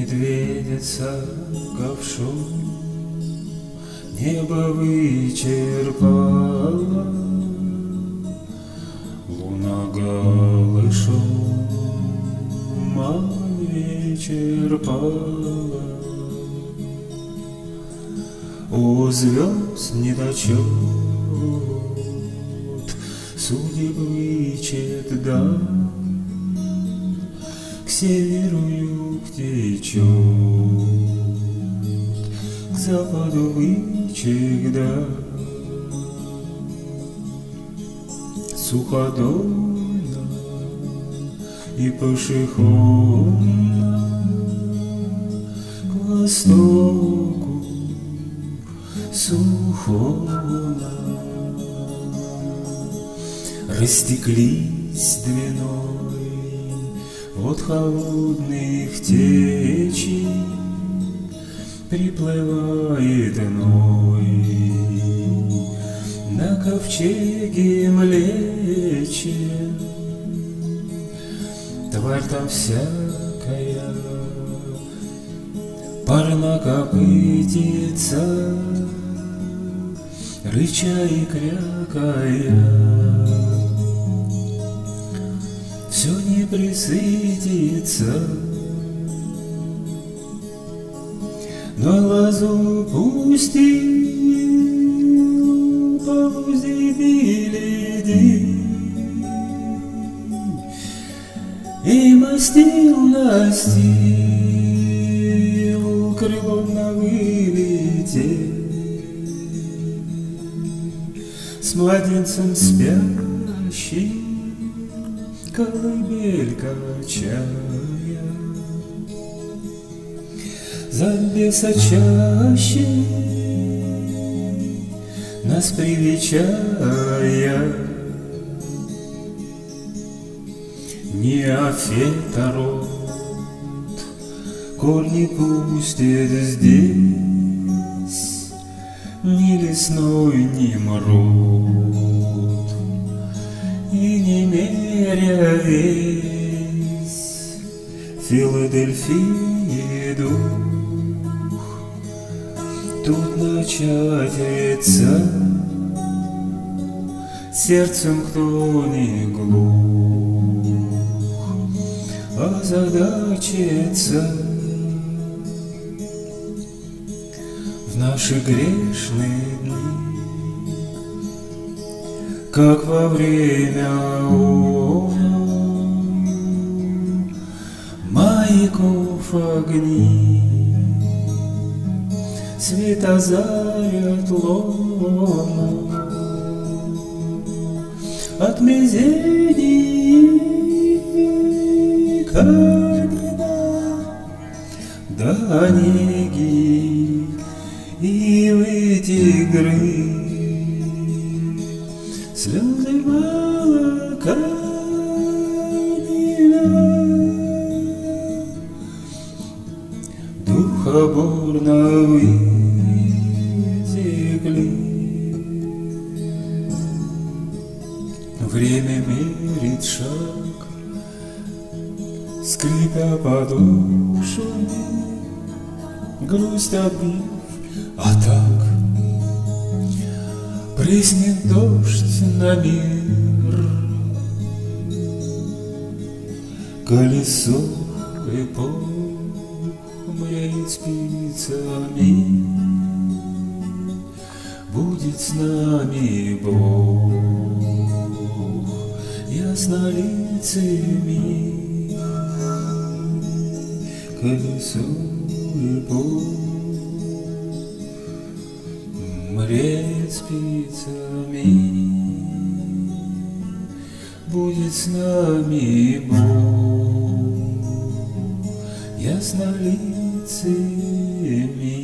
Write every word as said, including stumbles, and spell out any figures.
Медведица ковшом небо вычерпала, луна голышом вечер пала. У звезд недочет судеб вычет, да, к северу юг течет, к западу вычек, да, суходольно и пошехонно к востоку сухона. Растеклись двиной от холодных течей, приплывает Ной на ковчеге млечен. Тварь там всякая, парнокопытица, рыча и крякая, все не присытится. Но лозу пустил по лузе беледи и мастил настил крылом на вылете. С младенцем спящим колыбель качая, за леса чаще нас привечая. Неофита род корни пустит здесь, ни лесной, ни мрод, и не меря весь Филадельфии дух. Тут начатится сердцем, кто не глух, озадачится в наши грешные дни, как во время маяков огни светозарят луну от мизени когда до Онеги и в эти игры слезы молока духоборно вытекли. Время мерит шаг, скрипя подошвами, грусть отбив, а так прыснет дождь на мир. Колесо эпох мреет спицами, будет с нами Бог яснолицый. Колесо эпох мреет спицами, будет с нами Бог яснолицый.